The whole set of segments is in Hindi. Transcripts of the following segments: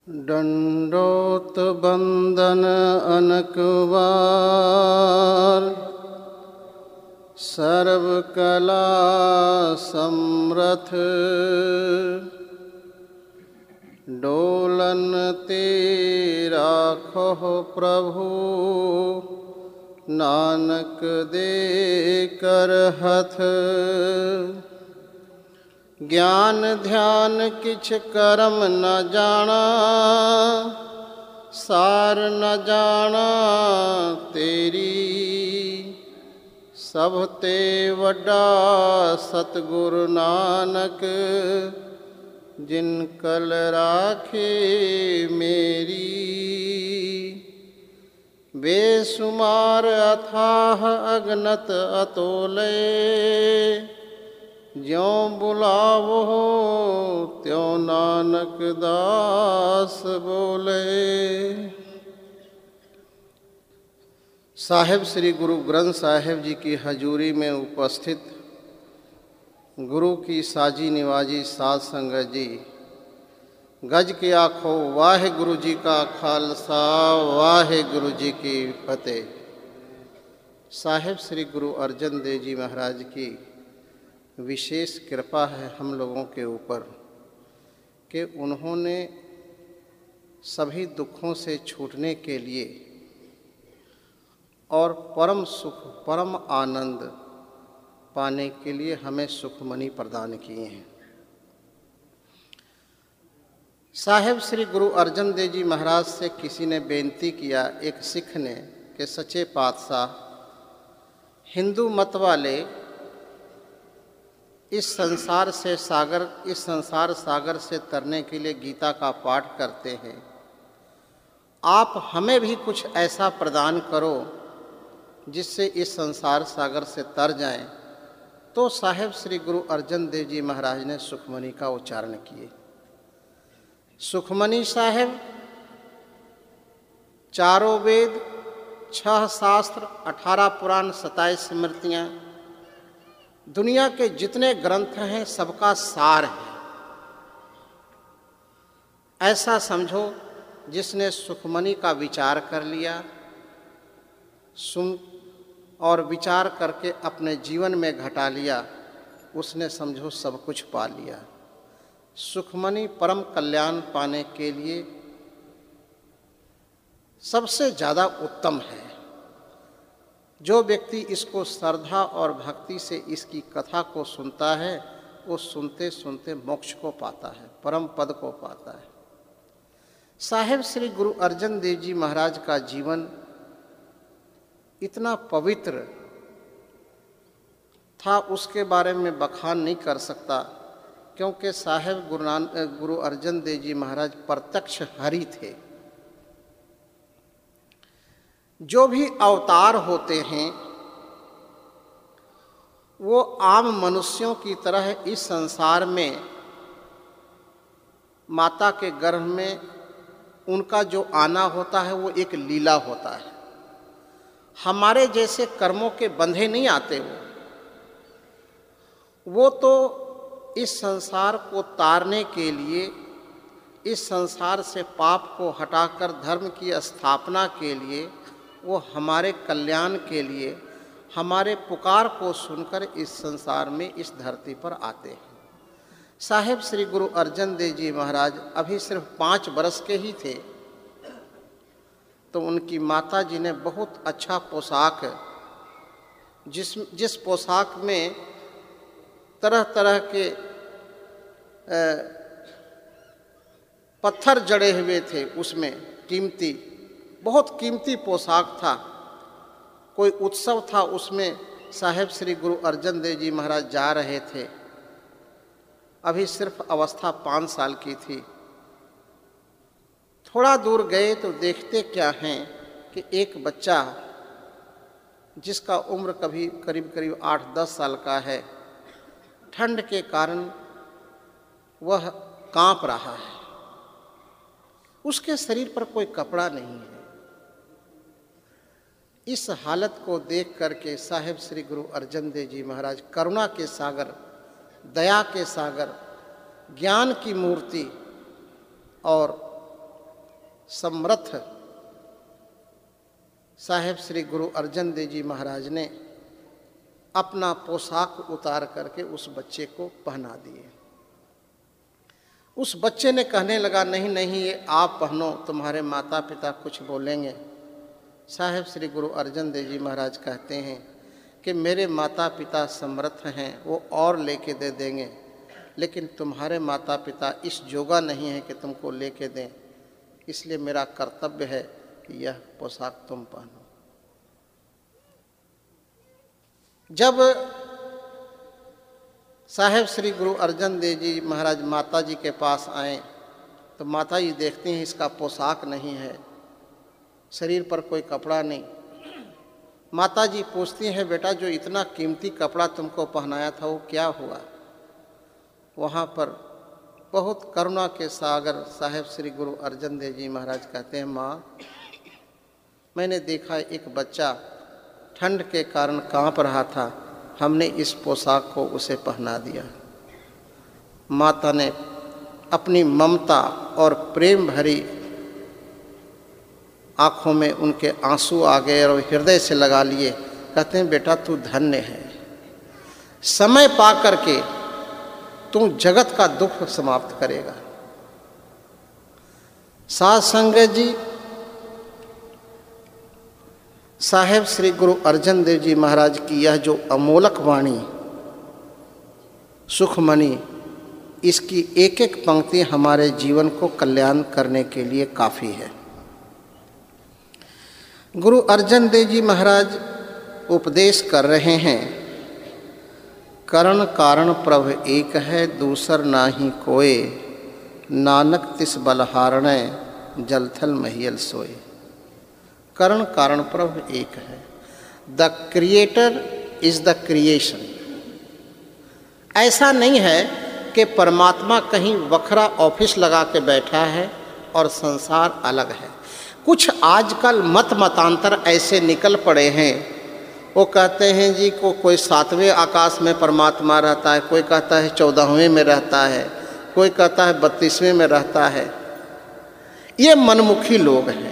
दंडोत बंदन अनक बार, सर्व कला समरथ। डोलन ते राखो प्रभु, नानक दे कर हथ। ज्ञान ध्यान किछ करम न जाना, सार न जाना तेरी। सब ते वड्डा सतगुरु नानक, जिन कल राखे मेरी। बेसुमार अथाह अगनत अतोले, ज्यों बुलावो त्यों नानक दास बोले। साहिब श्री गुरु ग्रंथ साहिब जी की हजूरी में उपस्थित गुरु की साजी निवाजी साध संगत जी, गज के आखो वाहे गुरु जी का खालसा, वाहे गुरु जी की फतेह। साहिब श्री गुरु अर्जन देव जी महाराज की विशेष कृपा है हम लोगों के ऊपर कि उन्होंने सभी दुखों से छूटने के लिए और परम सुख परम आनंद पाने के लिए हमें सुखमणि प्रदान किए हैं। साहिब श्री गुरु अर्जन देव जी महाराज से किसी ने बेनती किया, एक सिख ने, कि सच्चे पातशाह, हिंदू मत वाले इस संसार सागर से तरने के लिए गीता का पाठ करते हैं, आप हमें भी कुछ ऐसा प्रदान करो जिससे इस संसार सागर से तर जाएं। तो साहिब श्री गुरु अर्जन देव जी महाराज ने सुखमणि का उच्चारण किए। सुखमणि साहिब 4 वेद, 6 शास्त्र, 18 पुराण, 27 स्मृतियाँ, दुनिया के जितने ग्रंथ हैं सबका सार है। ऐसा समझो जिसने सुखमणि का विचार कर लिया, सुन और विचार करके अपने जीवन में घटा लिया, उसने समझो सब कुछ पा लिया। सुखमणि परम कल्याण पाने के लिए सबसे ज़्यादा उत्तम है। जो व्यक्ति इसको श्रद्धा और भक्ति से इसकी कथा को सुनता है, वो सुनते सुनते मोक्ष को पाता है, परम पद को पाता है। साहिब श्री गुरु अर्जन देव जी महाराज का जीवन इतना पवित्र था, उसके बारे में बखान नहीं कर सकता, क्योंकि साहिब गुरु अर्जन देव जी महाराज प्रत्यक्ष हरि थे। जो भी अवतार होते हैं वो आम मनुष्यों की तरह इस संसार में माता के गर्भ में उनका जो आना होता है वो एक लीला होता है। हमारे जैसे कर्मों के बंधे नहीं आते वो तो इस संसार को तारने के लिए, इस संसार से पाप को हटाकर धर्म की स्थापना के लिए, वो हमारे कल्याण के लिए, हमारे पुकार को सुनकर इस संसार में, इस धरती पर आते हैं। साहिब श्री गुरु अर्जन देव जी महाराज अभी सिर्फ 5 वर्ष के ही थे, तो उनकी माता जी ने बहुत अच्छा पोशाक, जिस पोशाक में तरह तरह के पत्थर जड़े हुए थे, उसमें बहुत कीमती पोशाक था। कोई उत्सव था, उसमें साहिब श्री गुरु अर्जन देव जी महाराज जा रहे थे। अभी सिर्फ अवस्था 5 साल की थी। थोड़ा दूर गए तो देखते क्या हैं कि एक बच्चा जिसका उम्र करीब 8-10 साल का है, ठंड के कारण वह कांप रहा है। उसके शरीर पर कोई कपड़ा नहीं है। इस हालत को देख करके साहिब श्री गुरु अर्जन देव जी महाराज करुणा के सागर, दया के सागर, ज्ञान की मूर्ति और समर्थ साहेब श्री गुरु अर्जन देव जी महाराज ने अपना पोशाक उतार करके उस बच्चे को पहना दिए। उस बच्चे ने कहने लगा, नहीं नहीं, ये आप पहनो, तुम्हारे माता पिता कुछ बोलेंगे। साहेब श्री गुरु अर्जन देव जी महाराज कहते हैं कि मेरे माता पिता समर्थ हैं, वो और लेके दे देंगे, लेकिन तुम्हारे माता पिता इस जोगा नहीं है कि तुमको लेके दें, इसलिए मेरा कर्तव्य है कि यह पोशाक तुम पहनो। जब साहेब श्री गुरु अर्जन देव जी महाराज माता जी के पास आए तो माता जी देखती हैं इसका पोशाक नहीं है, शरीर पर कोई कपड़ा नहीं। माता जी पूछती हैं, बेटा जो इतना कीमती कपड़ा तुमको पहनाया था वो क्या हुआ? वहाँ पर बहुत करुणा के सागर साहेब श्री गुरु अर्जन देव जी महाराज कहते हैं, माँ मैंने देखा एक बच्चा ठंड के कारण कांप रहा था, हमने इस पोशाक को उसे पहना दिया। माता ने अपनी ममता और प्रेम भरी आँखों में उनके आंसू आ गए और हृदय से लगा लिए। कहते हैं, बेटा तू धन्य है, समय पा करके तू जगत का दुख समाप्त करेगा। साध संगत जी, साहेब श्री गुरु अर्जन देव जी महाराज की यह जो अमोलक वाणी सुखमणि, इसकी एक एक पंक्ति हमारे जीवन को कल्याण करने के लिए काफ़ी है। गुरु अर्जन देव जी महाराज उपदेश कर रहे हैं, करण कारण प्रभ एक है, दूसर नाही कोय, नानक तिस बलहारणै, जलथल महियल सोए। करण कारण प्रभ एक है। The creator is the creation. ऐसा नहीं है कि परमात्मा कहीं वखरा ऑफिस लगा के बैठा है और संसार अलग है। कुछ आजकल मतांतर ऐसे निकल पड़े हैं, वो कहते हैं जी को कोई 7वें आकाश में परमात्मा रहता है, कोई कहता है 14वें में रहता है, कोई कहता है 32वें में रहता है। ये मनमुखी लोग हैं।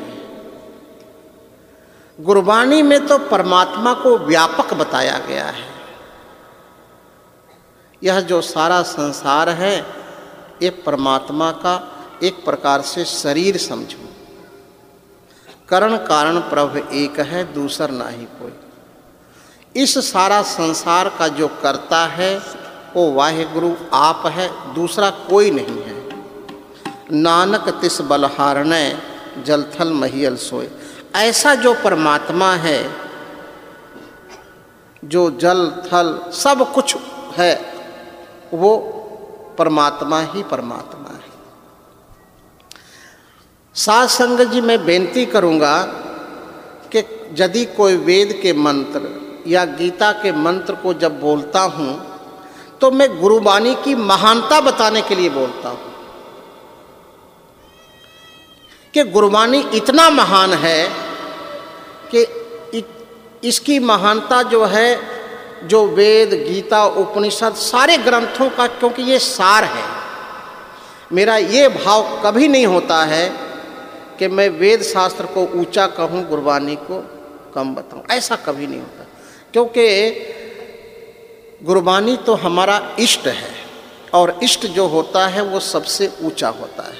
गुरबाणी में तो परमात्मा को व्यापक बताया गया है। यह जो सारा संसार है ये परमात्मा का एक प्रकार से शरीर समझो। करण कारण प्रभ एक है, दूसर नाही कोई। इस सारा संसार का जो करता है वो वाहेगुरु आप है, दूसरा कोई नहीं है। नानक तिस बलहारणै, जलथल महियल सोए। ऐसा जो परमात्मा है, जो जल थल सब कुछ है, वो परमात्मा ही परमात्मा है। साध संगत जी, मैं बेनती करूंगा कि यदि कोई वेद के मंत्र या गीता के मंत्र को जब बोलता हूं तो मैं गुरुबाणी की महानता बताने के लिए बोलता हूं कि गुरुबाणी इतना महान है कि इसकी महानता जो है, जो वेद गीता उपनिषद सारे ग्रंथों का, क्योंकि ये सार है। मेरा ये भाव कभी नहीं होता है कि मैं वेद शास्त्र को ऊंचा कहूँ, गुरुबाणी को कम बताऊँ, ऐसा कभी नहीं होता। क्योंकि गुरुबाणी तो हमारा इष्ट है और इष्ट जो होता है वो सबसे ऊंचा होता है।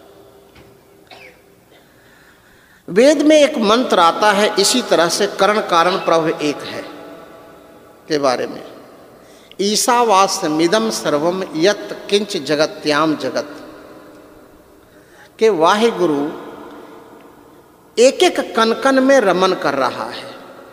वेद में एक मंत्र आता है इसी तरह से, करण कारण प्रभ एक है के बारे में। ईशावास्यमिदं सर्वम यत् किंच जगत्याम जगत, के वाहेगुरु एक एक कण कण में रमन कर रहा है।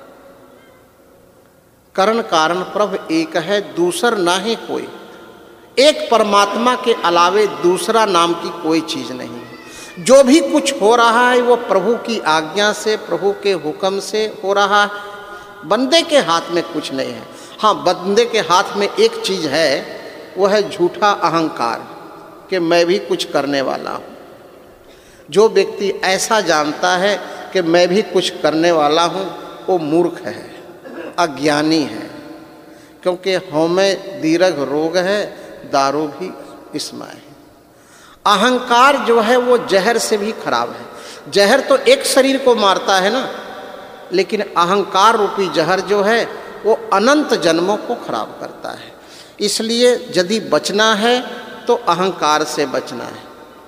करण कारण प्रभ एक है, दूसर ना ही कोई। एक परमात्मा के अलावे दूसरा नाम की कोई चीज नहीं है। जो भी कुछ हो रहा है वो प्रभु की आज्ञा से, प्रभु के हुक्म से हो रहा है। बंदे के हाथ में कुछ नहीं है। हाँ, बंदे के हाथ में एक चीज है, वो है झूठा अहंकार कि मैं भी कुछ करने वाला हूँ। जो व्यक्ति ऐसा जानता है कि मैं भी कुछ करने वाला हूँ, वो मूर्ख है, अज्ञानी है। क्योंकि हमें दीर्घ रोग है, दारू भी इसमें है। अहंकार जो है वो जहर से भी खराब है। जहर तो एक शरीर को मारता है ना, लेकिन अहंकार रूपी जहर जो है वो अनंत जन्मों को खराब करता है। इसलिए यदि बचना है तो अहंकार से बचना है।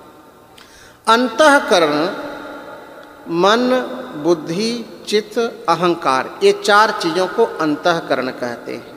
अंतःकरण मन, बुद्धि, चित्त, अहंकार, ये 4 चीज़ों को अंतःकरण कहते हैं।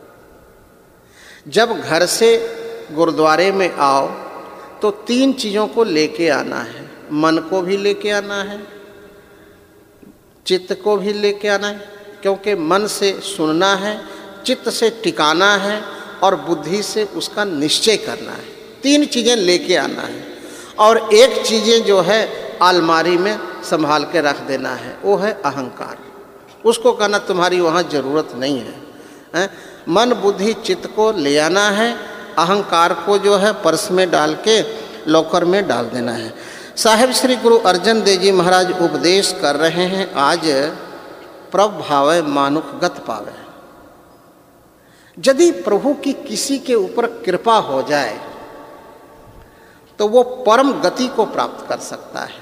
जब घर से गुरुद्वारे में आओ तो 3 चीज़ों को लेके आना है। मन को भी लेके आना है, चित्त को भी लेके आना है, क्योंकि मन से सुनना है, चित्त से टिकाना है और बुद्धि से उसका निश्चय करना है। 3 चीज़ें लेके आना है और एक चीज़ें जो है अलमारी में संभाल के रख देना है, वो है अहंकार। उसको कहना तुम्हारी वहाँ ज़रूरत नहीं है। मन, बुद्धि, चित्त को ले आना है, अहंकार को जो है पर्स में डाल के लॉकर में डाल देना है। साहिब श्री गुरु अर्जन देव जी महाराज उपदेश कर रहे हैं, आज प्रभ भावे मानुख गत पावे। यदि प्रभु की किसी के ऊपर कृपा हो जाए तो वो परम गति को प्राप्त कर सकता है,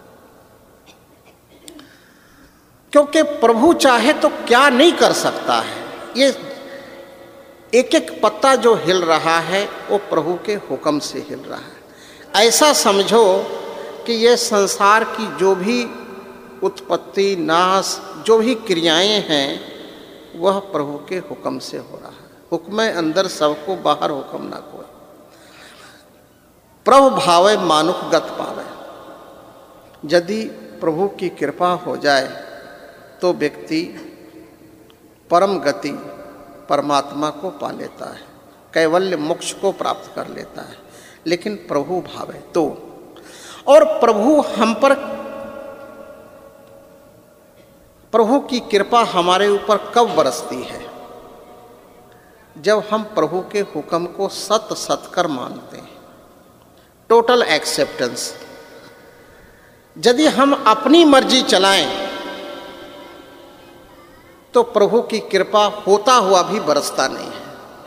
क्योंकि प्रभु चाहे तो क्या नहीं कर सकता है। ये एक एक पत्ता जो हिल रहा है वो प्रभु के हुक्म से हिल रहा है। ऐसा समझो कि ये संसार की जो भी उत्पत्ति, नाश, जो भी क्रियाएं हैं वह प्रभु के हुक्म से हो रहा है। हुक्म अंदर सबको, बाहर हुक्म ना कोई। प्रभु भावे मानुख गत पावे। यदि प्रभु की कृपा हो जाए तो व्यक्ति परम गति परमात्मा को पा लेता है, कैवल्य मोक्ष को प्राप्त कर लेता है। लेकिन प्रभु भावे तो, और प्रभु हम पर, प्रभु की कृपा हमारे ऊपर कब बरसती है? जब हम प्रभु के हुक्म को सत सत कर मानते हैं, टोटल एक्सेप्टेंस। यदि हम अपनी मर्जी चलाएं तो प्रभु की कृपा होता हुआ भी बरसता नहीं है,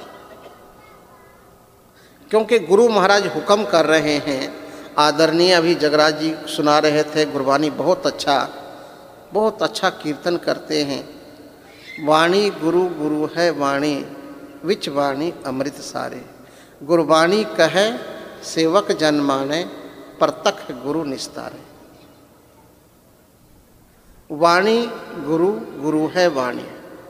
क्योंकि गुरु महाराज हुक्म कर रहे हैं। आदरणीय अभी जगराज जी सुना रहे थे, गुरबानी बहुत अच्छा कीर्तन करते हैं। वाणी गुरु गुरु है वाणी, विच वाणी अमृत सारे। गुरबाणी कहे सेवक जन माने, परतख गुरु निस्तारे। वाणी गुरु गुरु है वाणी।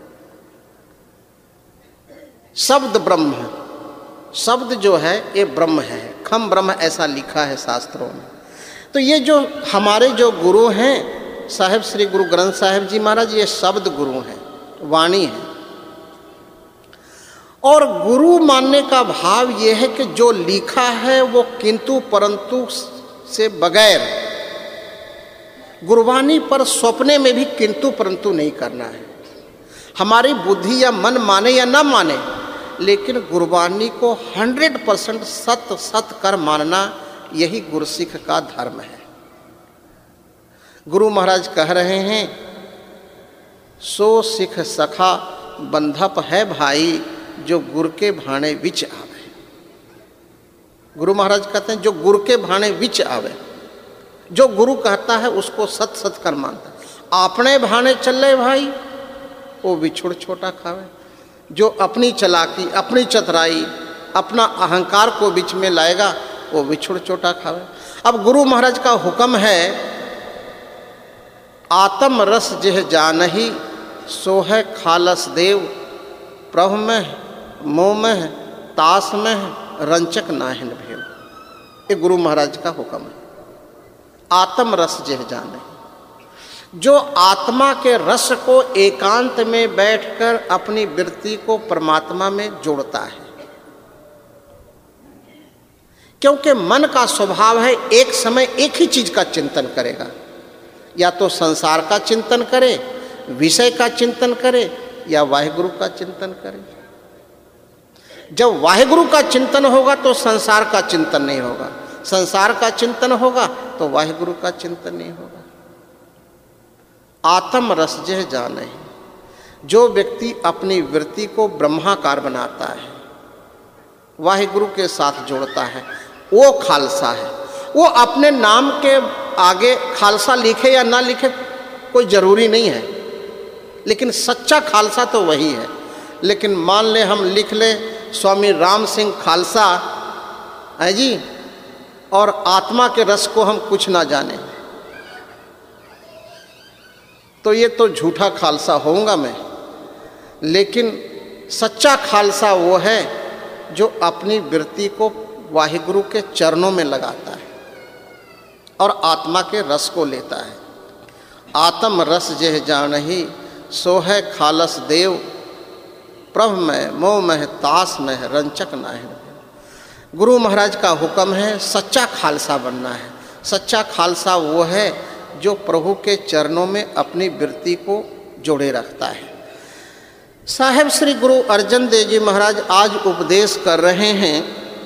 शब्द ब्रह्म है, शब्द जो है ये ब्रह्म है, खम ब्रह्म ऐसा लिखा है शास्त्रों में। तो ये जो हमारे जो गुरु हैं साहिब श्री गुरु ग्रंथ साहिब जी महाराज, ये शब्द गुरु हैं, वाणी है। और गुरु मानने का भाव ये है कि जो लिखा है वो किंतु परंतु से बगैर, गुरबानी पर स्वप्ने में भी किंतु परंतु नहीं करना है। हमारी बुद्धि या मन माने या ना माने, लेकिन गुरबानी को 100% सत सत कर मानना, यही गुरसिख का धर्म है। गुरु महाराज कह रहे हैं, सो सिख सखा बंधप है भाई, जो गुर के भाणे विच आवे। गुरु महाराज कहते हैं जो गुरु के भाणे विच आवे, जो गुरु कहता है उसको सत सत कर मानता है। अपने भाने चले भाई, वो बिछुड़ छोटा खावे। जो अपनी चलाकी, अपनी चतुराई, अपना अहंकार को बीच में लाएगा, वो बिछुड़ छोटा खावे। अब गुरु महाराज का हुक्म है, आत्म रस जिह जानही, सोह खालस देव, प्रभु में मोह में तास में रंचक नाहिन भेव। ये गुरु महाराज का हुक्म है। आत्म रस जिह जाने, जो आत्मा के रस को एकांत में बैठकर अपनी वृत्ति को परमात्मा में जोड़ता है। क्योंकि मन का स्वभाव है एक समय एक ही चीज का चिंतन करेगा, या तो संसार का चिंतन करे, विषय का चिंतन करे, या वाहिगुरु का चिंतन करे। जब वाहिगुरु का चिंतन होगा तो संसार का चिंतन नहीं होगा, संसार का चिंतन होगा तो वाहिगुरु का चिंतन नहीं होगा। आत्म रस जिह जाने, जो व्यक्ति अपनी वृत्ति को ब्रह्माकार बनाता है, वाहिगुरु के साथ जोड़ता है, वो खालसा है। वो अपने नाम के आगे खालसा लिखे या ना लिखे कोई ज़रूरी नहीं है, लेकिन सच्चा खालसा तो वही है। लेकिन मान ले हम लिख ले स्वामी राम सिंह खालसा है जी, और आत्मा के रस को हम कुछ ना जाने, तो ये तो झूठा खालसा होऊंगा मैं। लेकिन सच्चा खालसा वो है जो अपनी वृत्ति को वाहिगुरु के चरणों में लगाता है और आत्मा के रस को लेता है। आत्म रस जेह जानही सो है खालस देव, प्रभ में मोह में तास में रंचक नाहि। गुरु महाराज का हुक्म है सच्चा खालसा बनना है। सच्चा खालसा वो है जो प्रभु के चरणों में अपनी वृत्ति को जोड़े रखता है। साहेब श्री गुरु अर्जन देव जी महाराज आज उपदेश कर रहे हैं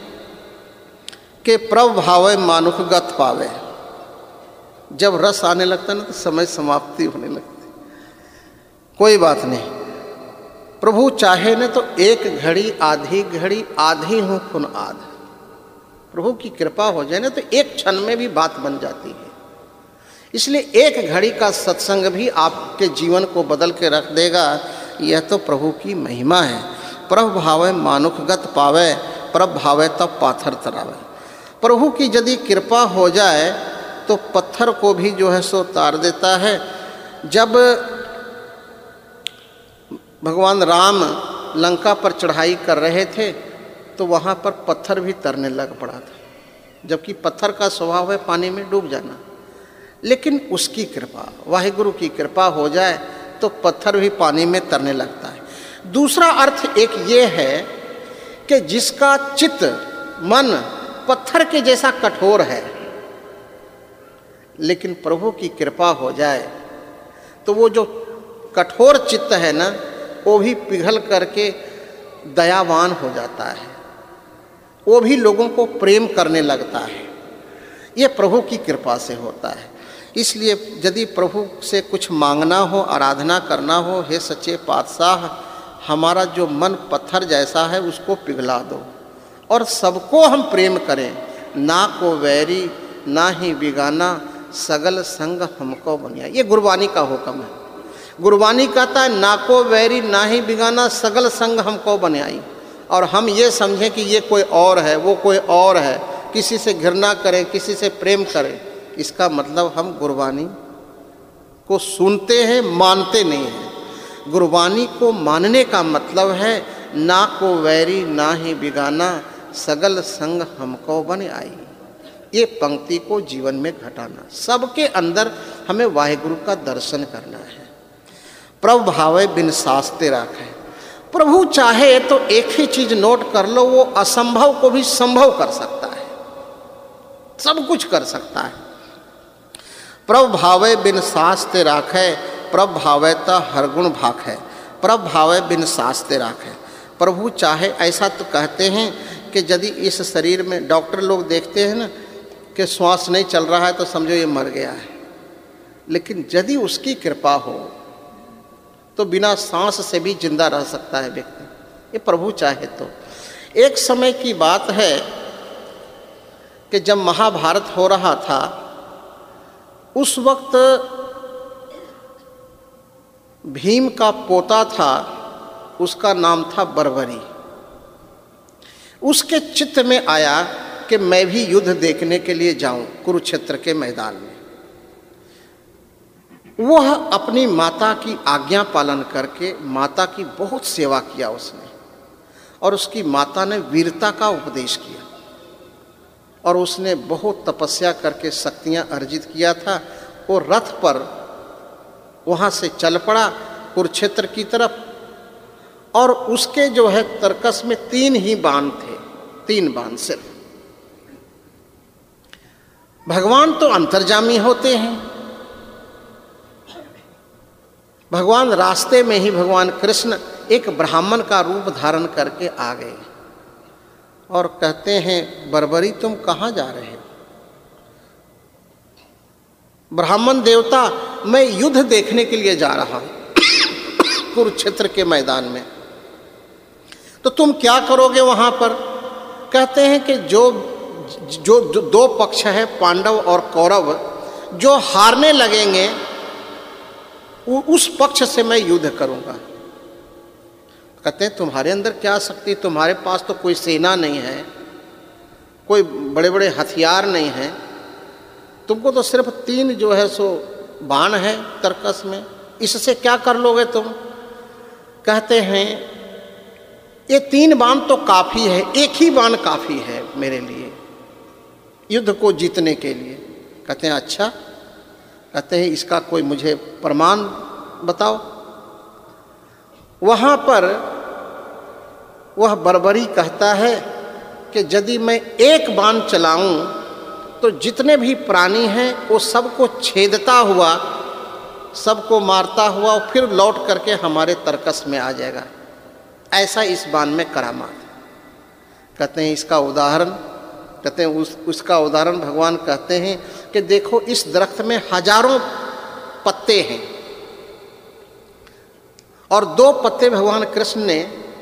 कि प्रभ भावे मानुख गत पावे। जब रस आने लगता है ना तो समय समाप्ति होने लगती, कोई बात नहीं। प्रभु चाहे न तो एक घड़ी आधी हूँ खुन आध। प्रभु की कृपा हो जाए ना तो एक क्षण में भी बात बन जाती है। इसलिए एक घड़ी का सत्संग भी आपके जीवन को बदल के रख देगा। यह तो प्रभु की महिमा है। प्रभ भावे मानुख गत पावे, प्रभ भावे तब पाथर तरावे। प्रभु की यदि कृपा हो जाए तो पत्थर को भी जो है सो तार देता है। जब भगवान राम लंका पर चढ़ाई कर रहे थे तो वहाँ पर पत्थर भी तरने लग पड़ा था, जबकि पत्थर का स्वभाव है पानी में डूब जाना। लेकिन उसकी कृपा, वाहिगुरु की कृपा हो जाए तो पत्थर भी पानी में तरने लगता है। दूसरा अर्थ एक ये है कि जिसका चित्त मन पत्थर के जैसा कठोर है, लेकिन प्रभु की कृपा हो जाए तो वो जो कठोर चित्त है ना, वो भी पिघल करके दयावान हो जाता है, वो भी लोगों को प्रेम करने लगता है। ये प्रभु की कृपा से होता है। इसलिए यदि प्रभु से कुछ मांगना हो, आराधना करना हो, हे सच्चे पातशाह हमारा जो मन पत्थर जैसा है उसको पिघला दो और सबको हम प्रेम करें। ना को वैरी ना ही बिगाना, सगल संग हमको बनिया। ये गुरबानी का हुक्म है। गुरबानी कहता है ना को वैरी ना ही बिगाना, सगल संग हमको बनाई। और हम ये समझें कि ये कोई और है, वो कोई और है, किसी से घृणा करें, किसी से प्रेम करें, इसका मतलब हम गुरबानी को सुनते हैं, मानते नहीं हैं। गुरबानी को मानने का मतलब है ना को वैरी ना ही बिगाना, सगल संग हमको बन आई। ये पंक्ति को जीवन में घटाना, सबके अंदर हमें वाहिगुरु का दर्शन करना है। प्रभु भावे बिन सास्ते राखे। प्रभु चाहे तो एक ही चीज नोट कर लो, वो असंभव को भी संभव कर सकता है, सब कुछ कर सकता है। प्रभु भावे बिन सास्ते राखे, प्रभु भावे ता हर गुण भाखे। प्रभु भावे बिन सास्ते राखे। प्रभु चाहे, ऐसा तो कहते हैं कि यदि इस शरीर में डॉक्टर लोग देखते हैं ना कि श्वास नहीं चल रहा है तो समझो ये मर गया है, लेकिन यदि उसकी कृपा हो तो बिना सांस से भी जिंदा रह सकता है व्यक्ति। ये प्रभु चाहे तो। एक समय की बात है कि जब महाभारत हो रहा था, उस वक्त भीम का पोता था, उसका नाम था बर्बरी। उसके चित्त में आया कि मैं भी युद्ध देखने के लिए जाऊं कुरुक्षेत्र के मैदान में। वह अपनी माता की आज्ञा पालन करके माता की बहुत सेवा किया उसने, और उसकी माता ने वीरता का उपदेश किया और उसने बहुत तपस्या करके शक्तियां अर्जित किया था। वो रथ पर वहाँ से चल पड़ा कुरुक्षेत्र की तरफ, और उसके जो है तरकस में 3 ही बाण थे, 3 बाण सिर्फ। भगवान तो अंतर्जामी होते हैं। भगवान रास्ते में ही भगवान कृष्ण एक ब्राह्मण का रूप धारण करके आ गए और कहते हैं, बर्बरी तुम कहाँ जा रहे हो? ब्राह्मण देवता, मैं युद्ध देखने के लिए जा रहा हूं कुरुक्षेत्र के मैदान में। तो तुम क्या करोगे वहां पर? कहते हैं कि जो जो दो पक्ष है पांडव और कौरव, जो हारने लगेंगे उस पक्ष से मैं युद्ध करूंगा। कहते हैं तुम्हारे अंदर क्या शक्ति, तुम्हारे पास तो कोई सेना नहीं है, कोई बड़े बड़े हथियार नहीं है, तुमको तो सिर्फ 3 जो है सो बाण है तरकस में, इससे क्या कर लोगे तुम। कहते हैं ये 3 बाण तो काफ़ी है, एक ही बाण काफ़ी है मेरे लिए युद्ध को जीतने के लिए। कहते हैं अच्छा, कहते हैं इसका कोई मुझे प्रमाण बताओ। वहाँ पर वह बर्बरी कहता है कि यदि मैं एक बाण चलाऊं तो जितने भी प्राणी हैं वो सबको छेदता हुआ, सबको मारता हुआ और फिर लौट करके हमारे तरकस में आ जाएगा। ऐसा इस बाण में करामात। कहते हैं इसका उदाहरण, कहते हैं उसका उदाहरण भगवान कहते हैं कि देखो इस दरख्त में हजारों पत्ते हैं और 2 पत्ते भगवान कृष्ण ने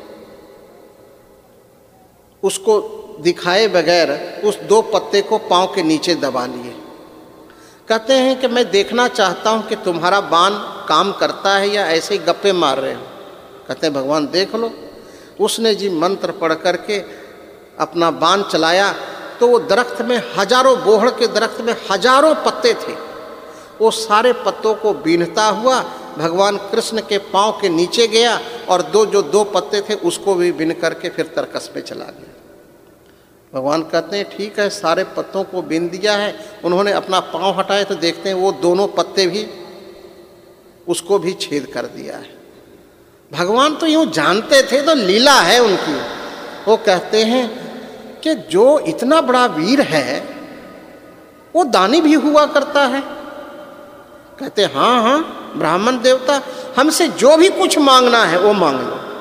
उसको दिखाए बगैर उस 2 पत्ते को पांव के नीचे दबा लिए। कहते हैं कि मैं देखना चाहता हूं कि तुम्हारा बाण काम करता है या ऐसे ही गप्पे मार रहे हो। कहते हैं भगवान देख लो। उसने जी मंत्र पढ़ करके अपना बाण चलाया तो वो दरख्त में हजारों, बोहड़ के दरख्त में हजारों पत्ते थे, वो सारे पत्तों को बीनता हुआ भगवान कृष्ण के पांव के नीचे गया और जो 2 पत्ते थे उसको भी बीन करके फिर तरकस में चला गया। भगवान कहते हैं ठीक है, सारे पत्तों को बीन दिया है। उन्होंने अपना पांव हटाए तो देखते हैं वो दोनों पत्ते भी उसको भी छेद कर दिया है। भगवान तो यूँ जानते थे, तो लीला है उनकी। वो कहते हैं कि जो इतना बड़ा वीर है वो दानी भी हुआ करता है। कहते हाँ हाँ ब्राह्मण देवता, हमसे जो भी कुछ मांगना है वो मांग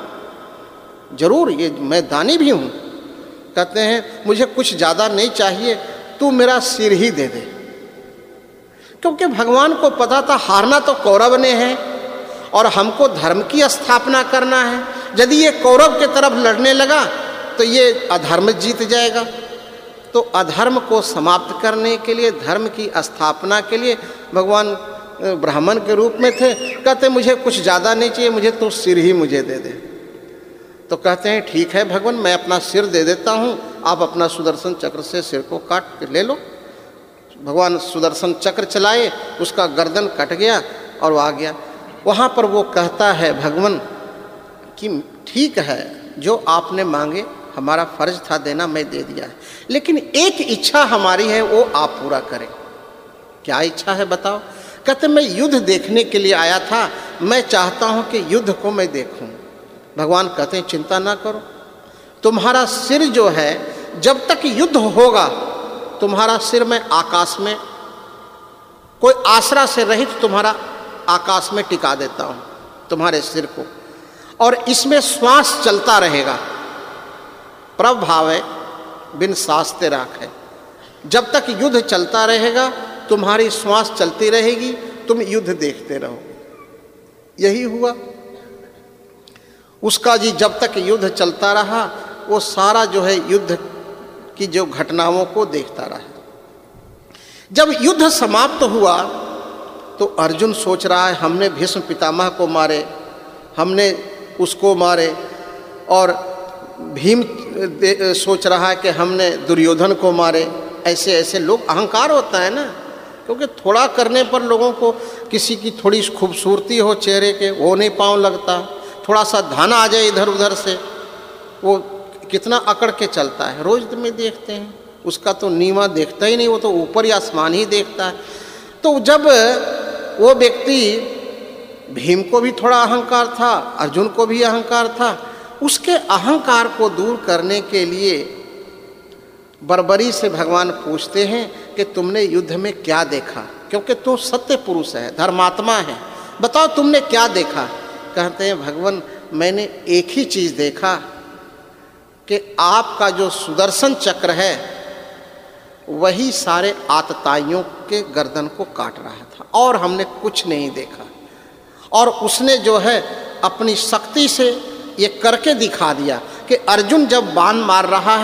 लो, जरूर, ये मैं दानी भी हूँ। कहते हैं मुझे कुछ ज़्यादा नहीं चाहिए, तू मेरा सिर ही दे दे। क्योंकि भगवान को पता था हारना तो कौरव ने है और हमको धर्म की स्थापना करना है। यदि ये कौरव के तरफ लड़ने लगा तो ये अधर्म जीत जाएगा। तो अधर्म को समाप्त करने के लिए, धर्म की स्थापना के लिए भगवान ब्राह्मण के रूप में थे। कहते मुझे कुछ ज़्यादा नहीं चाहिए, मुझे तो सिर ही मुझे दे दे। तो कहते हैं ठीक है भगवान, मैं अपना सिर दे देता हूँ, आप अपना सुदर्शन चक्र से सिर को काट के ले लो। भगवान सुदर्शन चक्र चलाए, उसका गर्दन कट गया और वो आ गया। वहाँ पर वो कहता है भगवान कि ठीक है, जो आपने मांगे हमारा फर्ज था देना, मैं दे दिया है, लेकिन एक इच्छा हमारी है वो आप पूरा करें। क्या इच्छा है बताओ। कहते मैं युद्ध देखने के लिए आया था, मैं चाहता हूँ कि युद्ध को मैं देखूँ। भगवान कहते हैं चिंता ना करो, तुम्हारा सिर जो है जब तक युद्ध होगा तुम्हारा सिर मैं आकाश में, कोई आसरा से रहित तुम्हारा आकाश में टिका देता हूँ तुम्हारे सिर को, और इसमें श्वास चलता रहेगा। प्रभाव है बिन सास्ते राख है। जब तक युद्ध चलता रहेगा तुम्हारी श्वास चलती रहेगी, तुम युद्ध देखते रहोगे। यही हुआ उसका जी। जब तक युद्ध चलता रहा वो सारा जो है युद्ध की जो घटनाओं को देखता रहा। जब युद्ध समाप्त हुआ तो अर्जुन सोच रहा है हमने भीष्म पितामह को मारे, हमने उसको मारे, और भीम सोच रहा है कि हमने दुर्योधन को मारे। ऐसे ऐसे लोग, अहंकार होता है ना, क्योंकि थोड़ा करने पर लोगों को, किसी की थोड़ी खूबसूरती हो चेहरे के वो नहीं पाँव लगता, थोड़ा सा धन आ जाए इधर उधर से वो कितना अकड़ के चलता है। रोज में देखते हैं उसका तो नीवा देखता ही नहीं, वो तो ऊपर ही आसमान ही देखता है। तो जब वो व्यक्ति, भीम को भी थोड़ा अहंकार था, अर्जुन को भी अहंकार था, उसके अहंकार को दूर करने के लिए बर्बरी से भगवान पूछते हैं कि तुमने युद्ध में क्या देखा, क्योंकि तुम सत्य पुरुष है, धर्मात्मा है, बताओ तुमने क्या देखा। कहते हैं भगवान मैंने एक ही चीज़ देखा कि आपका जो सुदर्शन चक्र है वही सारे आतताइयों के गर्दन को काट रहा था, और हमने कुछ नहीं देखा। और उसने जो है अपनी शक्ति से ये करके दिखा दिया कि अर्जुन जब बाण मार रहा है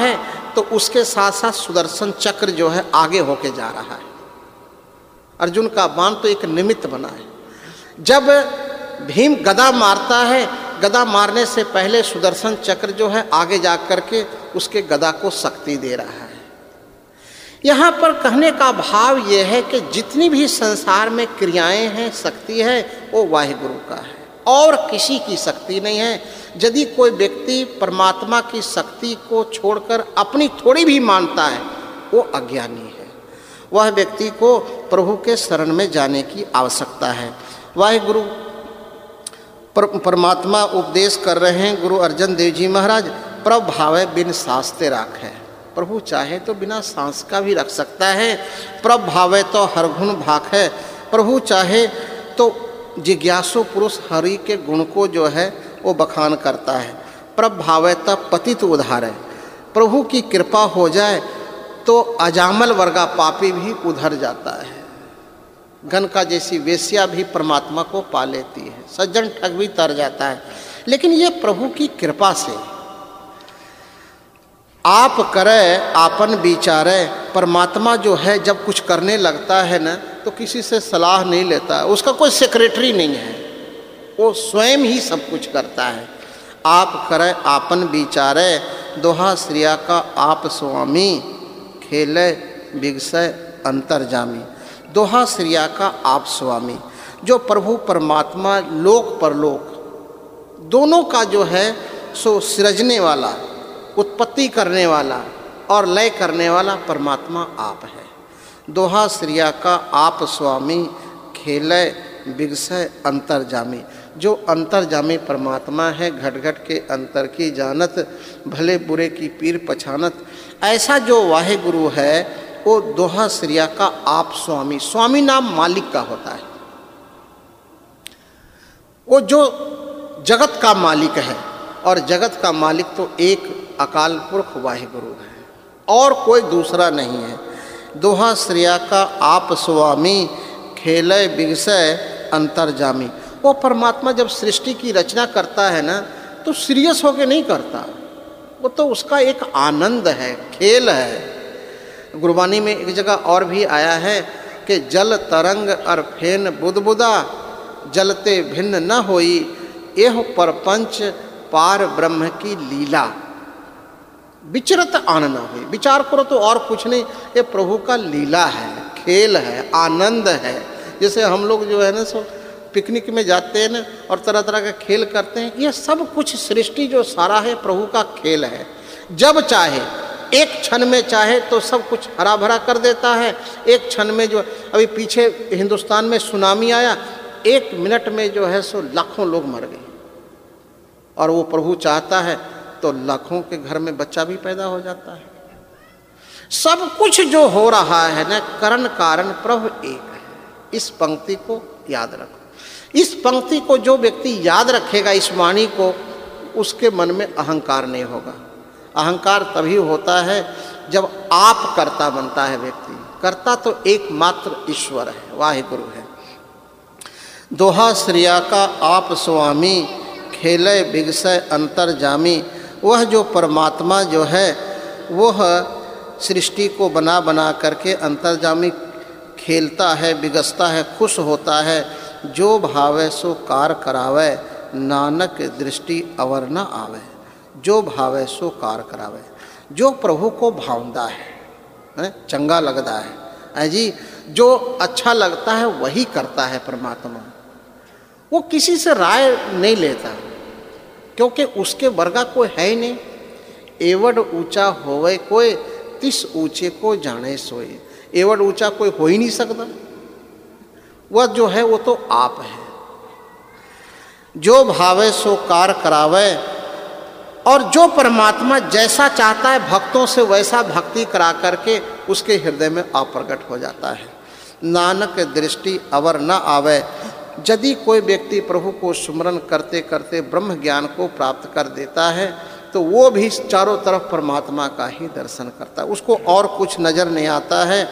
तो उसके साथ साथ सुदर्शन चक्र जो है आगे होके जा रहा है। अर्जुन का बाण तो एक निमित्त बना है। जब भीम गदा मारता है, गदा मारने से पहले सुदर्शन चक्र जो है आगे जा करके उसके गदा को शक्ति दे रहा है। यहाँ पर कहने का भाव यह है कि जितनी भी संसार में क्रियाएं हैं, शक्ति है, वो वाहिगुरु का है और किसी की शक्ति नहीं है। यदि कोई व्यक्ति परमात्मा की शक्ति को छोड़कर अपनी थोड़ी भी मानता है, वो अज्ञानी है। वह व्यक्ति को प्रभु के शरण में जाने की आवश्यकता है। वाहिगुरु परमात्मा उपदेश कर रहे हैं गुरु अर्जन देव जी महाराज, प्रभ भावे बिन सांस ते राख है। प्रभु चाहे तो बिना सांस का भी रख सकता है। प्रभ भावे तो हर गुण भाख है। प्रभु चाहे तो जिज्ञासु पुरुष हरि के गुण को जो है वो बखान करता है। प्रभ भावे तो पतित उद्धार है। प्रभु की कृपा हो जाए तो अजामल वर्गा पापी भी उधर जाता है। गनका जैसी वेश्या भी परमात्मा को पा लेती है, सज्जन ठग भी तर जाता है। लेकिन ये प्रभु की कृपा से आप करे आपन विचारे। परमात्मा जो है जब कुछ करने लगता है ना, तो किसी से सलाह नहीं लेता है, उसका कोई सेक्रेटरी नहीं है, वो स्वयं ही सब कुछ करता है। आप करे आपन विचारे, दोहा श्रिया का आप स्वामी, खेले बिगसय अंतर्जामी। दोहा श्रिया का आप स्वामी, जो प्रभु परमात्मा लोक परलोक दोनों का जो है सो सृजने वाला, उत्पत्ति करने वाला और लय करने वाला परमात्मा आप है। दोहा श्रिया का आप स्वामी, खेलय बिगसय अंतर्जामी। जो अंतर्जामी परमात्मा है, घट घट के अंतर की जानत, भले बुरे की पीर पछानत। ऐसा जो वाहिगुरु है वो दोहा श्रिया का आप स्वामी। स्वामी नाम मालिक का होता है, वो जो जगत का मालिक है, और जगत का मालिक तो एक अकाल पुरख वाहिगुरु है और कोई दूसरा नहीं है। दोहा श्रिया का आप स्वामी, खेलय बिगसय अंतर्जामी। वो परमात्मा जब सृष्टि की रचना करता है ना, तो सीरियस होके नहीं करता, वो तो उसका एक आनंद है, खेल है। गुरबानी में एक जगह और भी आया है कि जल तरंग और फेन बुदबुदा, जलते भिन्न न होई, एह परपंच पार ब्रह्म की लीला। विचरत आनंद हुई। विचार करो तो और कुछ नहीं, ये प्रभु का लीला है, खेल है, आनंद है। जैसे हम लोग जो है ना सो पिकनिक में जाते हैं ना और तरह तरह का खेल करते हैं, ये सब कुछ सृष्टि जो सारा है प्रभु का खेल है। जब चाहे एक क्षण में चाहे तो सब कुछ हरा भरा कर देता है। एक क्षण में जो अभी पीछे हिंदुस्तान में सुनामी आया, 1 मिनट में जो है सो लाखों लोग मर गए, और वो प्रभु चाहता है तो लाखों के घर में बच्चा भी पैदा हो जाता है। सब कुछ जो हो रहा है ना, कारण कारण प्रभु एक है। इस पंक्ति को याद रखो। इस पंक्ति को जो व्यक्ति याद रखेगा, इस वाणी को, उसके मन में अहंकार नहीं होगा। अहंकार तभी होता है जब आप कर्ता बनता है व्यक्ति। कर्ता तो एकमात्र ईश्वर है, वाहिगुरु है। दोहा श्रिया का आप स्वामी, खेलय बिगसय अंतर्जामी। वह जो परमात्मा जो है वह सृष्टि को बना बना करके अंतर्जामी खेलता है, बिगसता है, खुश होता है। जो भावे सो कार करावे, नानक दृष्टि अवर न आवे। जो भावे सो कार करावे। जो प्रभु को भावता है, चंगा लगता है जी, जो अच्छा लगता है वही करता है परमात्मा। वो किसी से राय नहीं लेता, क्योंकि उसके वर्गा कोई है ही नहीं। एवड ऊंचा होवे कोई, तिस ऊंचे को जाने सोए। एवड ऊंचा कोई हो ही नहीं सकता। वह जो है वो तो आप है। जो भावे सो कार करावे, और जो परमात्मा जैसा चाहता है भक्तों से वैसा भक्ति करा करके उसके हृदय में अप्रकट हो जाता है। नानक दृष्टि अवर न आवे। यदि कोई व्यक्ति प्रभु को सुमरन करते करते ब्रह्म ज्ञान को प्राप्त कर देता है, तो वो भी चारों तरफ परमात्मा का ही दर्शन करता है, उसको और कुछ नज़र नहीं आता है।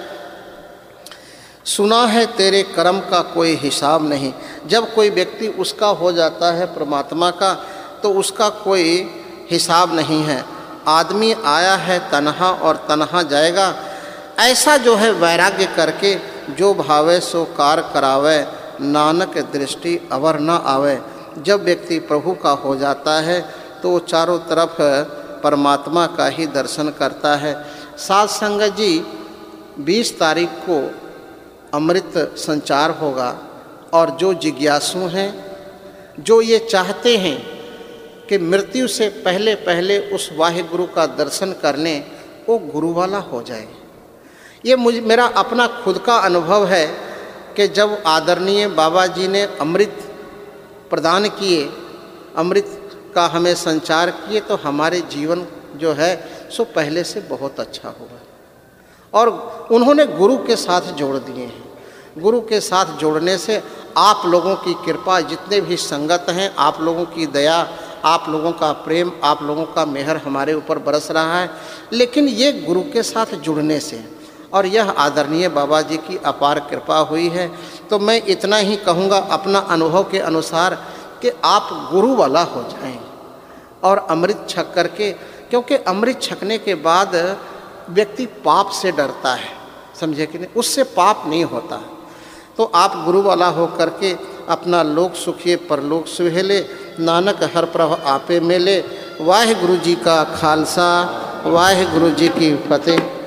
सुना है तेरे कर्म का कोई हिसाब नहीं। जब कोई व्यक्ति उसका हो जाता है परमात्मा का, तो उसका कोई हिसाब नहीं है। आदमी आया है तन्हा और तन्हा जाएगा, ऐसा जो है वैराग्य करके जो भावे सो कार करावे, नानक दृष्टि अवर न आवे। जब व्यक्ति प्रभु का हो जाता है तो वो चारों तरफ परमात्मा का ही दर्शन करता है। साध संगत जी 20 तारीख को अमृत संचार होगा और जो जिज्ञासु हैं, जो ये चाहते हैं कि मृत्यु से पहले पहले उस वाहिगुरु का दर्शन करने, वो गुरु वाला हो जाए। ये मेरा अपना खुद का अनुभव है कि जब आदरणीय बाबा जी ने अमृत प्रदान किए, अमृत का हमें संचार किए, तो हमारे जीवन जो है सो पहले से बहुत अच्छा हुआ। और उन्होंने गुरु के साथ जोड़ दिए हैं। गुरु के साथ जोड़ने से आप लोगों की कृपा, जितने भी संगत हैं, आप लोगों की दया, आप लोगों का प्रेम, आप लोगों का मेहर हमारे ऊपर बरस रहा है। लेकिन ये गुरु के साथ जुड़ने से और यह आदरणीय बाबा जी की अपार कृपा हुई है। तो मैं इतना ही कहूँगा अपना अनुभव के अनुसार कि आप गुरु वाला हो जाएं और अमृत छक करके, क्योंकि अमृत छकने के बाद व्यक्ति पाप से डरता है, समझे कि नहीं, उससे पाप नहीं होता। तो आप गुरु वाला हो करके अपना लोक सुखिए परलोक सुहेले, नानक हर प्रभ आपे मेले। वाहे गुरु जी का खालसा, वाहे गुरु जी की फतेह।